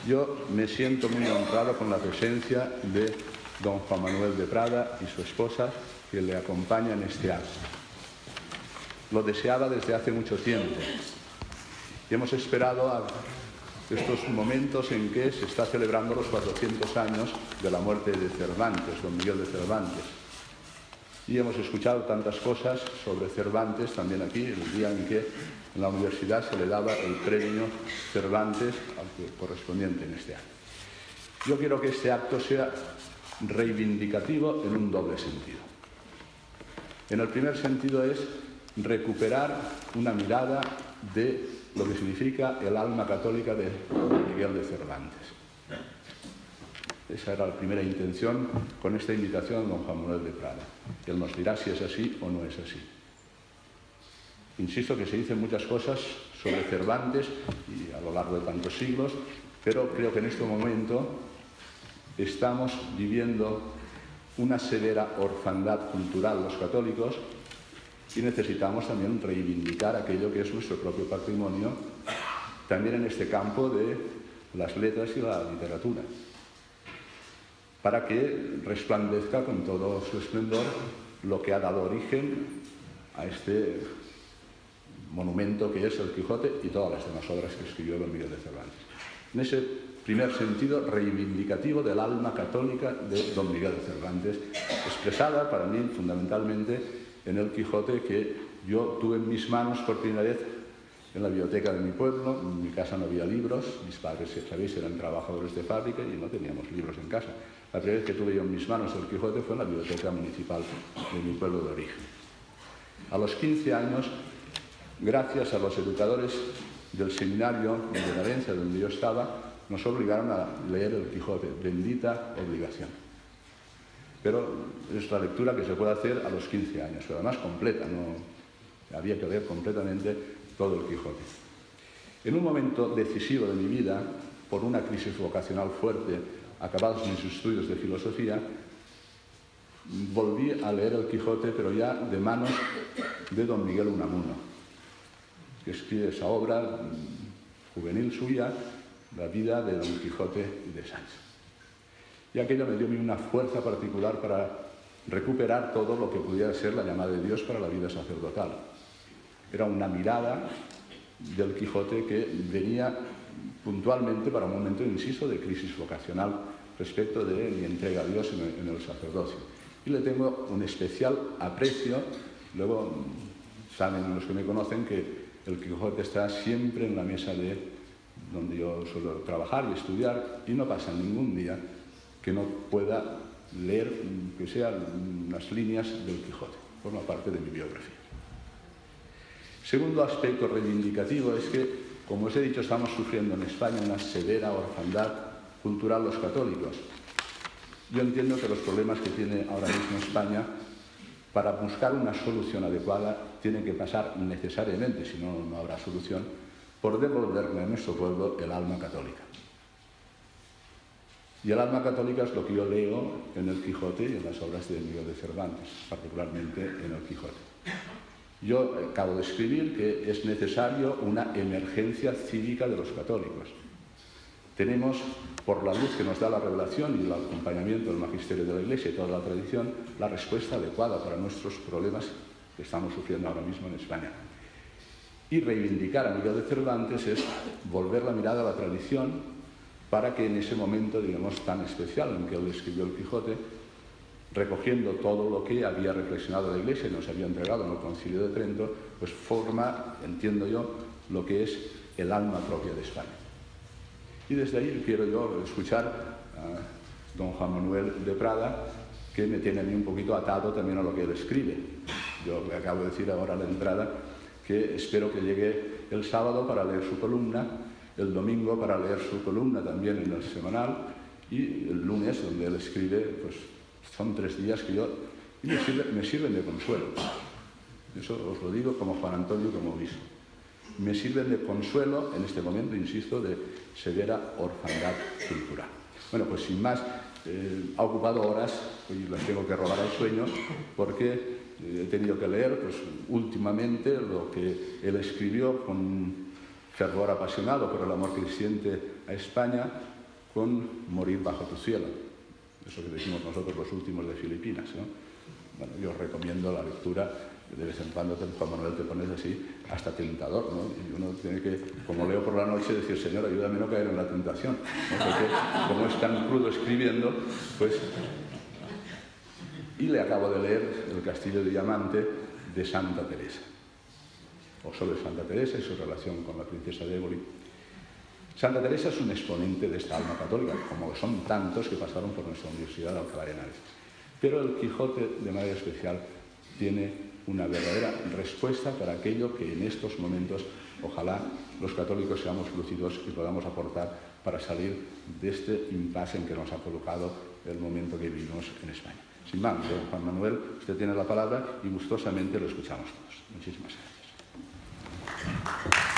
Yo me siento muy honrado con la presencia de don Juan Manuel de Prada y su esposa, que le acompañan en este acto. Lo deseaba desde hace mucho tiempo y hemos esperado a estos momentos en que se está celebrando los 400 años de la muerte de Cervantes, don Miguel de Cervantes. Y hemos escuchado tantas cosas sobre Cervantes también aquí, el día en que en la universidad se le daba el premio Cervantes al correspondiente en este año. Yo quiero que este acto sea reivindicativo en un doble sentido. En el primer sentido es recuperar una mirada de lo que significa el alma católica de Miguel de Cervantes. Esa era la primera intención con esta invitación a don Juan Manuel de Prada. Él nos dirá si es así o no es así. Insisto que se dicen muchas cosas sobre Cervantes y a lo largo de tantos siglos, pero creo que en este momento estamos viviendo una severa orfandad cultural los católicos y necesitamos también reivindicar aquello que es nuestro propio patrimonio, también en este campo de las letras y la literatura, para que resplandezca con todo su esplendor lo que ha dado origen a este monumento que es el Quijote y todas las demás obras que escribió don Miguel de Cervantes. En ese primer sentido reivindicativo del alma católica de don Miguel de Cervantes, expresada para mí fundamentalmente en el Quijote que yo tuve en mis manos por primera vez en la biblioteca de mi pueblo. En mi casa no había libros, mis padres, si sabéis, eran trabajadores de fábrica y no teníamos libros en casa. La primera vez que tuve yo en mis manos el Quijote fue en la biblioteca municipal de mi pueblo de origen. A los 15 años, gracias a los educadores del seminario de Valencia, donde yo estaba, nos obligaron a leer el Quijote, bendita obligación. Pero es la lectura que se puede hacer a los 15 años, pero además completa, no había que leer completamente todo el Quijote. En un momento decisivo de mi vida, por una crisis vocacional fuerte, acabados mis estudios de filosofía, volví a leer el Quijote, pero ya de manos de don Miguel Unamuno, que escribe esa obra juvenil suya, La vida de don Quijote y de Sancho. Y aquello me dio a mí una fuerza particular para recuperar todo lo que pudiera ser la llamada de Dios para la vida sacerdotal. Era una mirada del Quijote que venía puntualmente para un momento, insisto, de crisis vocacional respecto de mi entrega a Dios en el sacerdocio. Y le tengo un especial aprecio. Luego saben los que me conocen que el Quijote está siempre en la mesa de donde yo suelo trabajar y estudiar, y no pasa ningún día que no pueda leer, que sean unas líneas del Quijote. Forma parte de mi biografía. Segundo aspecto reivindicativo es que, como os he dicho, estamos sufriendo en España una severa orfandad cultural los católicos. Yo entiendo que los problemas que tiene ahora mismo España, para buscar una solución adecuada, tienen que pasar necesariamente, si no, no habrá solución, por devolverle a nuestro pueblo el alma católica. Y el alma católica es lo que yo leo en el Quijote y en las obras de Miguel de Cervantes, particularmente en el Quijote. Yo acabo de escribir que es necesario una emergencia cívica de los católicos. Tenemos, por la luz que nos da la revelación y el acompañamiento del magisterio de la Iglesia y toda la tradición, la respuesta adecuada para nuestros problemas que estamos sufriendo ahora mismo en España. Y reivindicar a Miguel de Cervantes es volver la mirada a la tradición para que en ese momento, digamos, tan especial en que él escribió el Quijote, recogiendo todo lo que había reflexionado la Iglesia y nos había entregado en el Concilio de Trento, pues forma, entiendo yo, lo que es el alma propia de España. Y desde ahí quiero yo escuchar a don Juan Manuel de Prada, que me tiene a mí un poquito atado también a lo que él escribe. Yo le acabo de decir ahora a la entrada que espero que llegue el sábado para leer su columna, el domingo para leer su columna también en el semanal, y el lunes, donde él escribe, pues son 3 días que me sirven de consuelo. Eso os lo digo como Juan Antonio, como obispo. Me sirven de consuelo en este momento, insisto, de severa orfandad cultural. Bueno, pues sin más, ha ocupado horas, y las tengo que robar al sueño, porque he tenido que leer, pues, últimamente lo que él escribió con fervor apasionado por el amor creciente a España con Morir bajo tu cielo. Eso que decimos nosotros los últimos de Filipinas, ¿no? Bueno, yo os recomiendo la lectura. De vez en cuando, Juan Manuel, te pones así hasta tentador, ¿no? Y uno tiene que, como leo por la noche, decir, Señor, ayúdame a no caer en la tentación, ¿no? Porque como es tan crudo escribiendo, pues... Y le acabo de leer El castillo de diamante de Santa Teresa, o sobre Santa Teresa y su relación con la princesa de Éboli. Santa Teresa es un exponente de esta alma católica, como son tantos que pasaron por nuestra Universidad de Alcalá de Henares. Pero el Quijote, de manera especial, tiene una verdadera respuesta para aquello que en estos momentos, ojalá los católicos seamos lúcidos y podamos aportar para salir de este impasse en que nos ha colocado el momento que vivimos en España. Sin más, Juan Manuel, usted tiene la palabra y gustosamente lo escuchamos todos. Muchísimas gracias.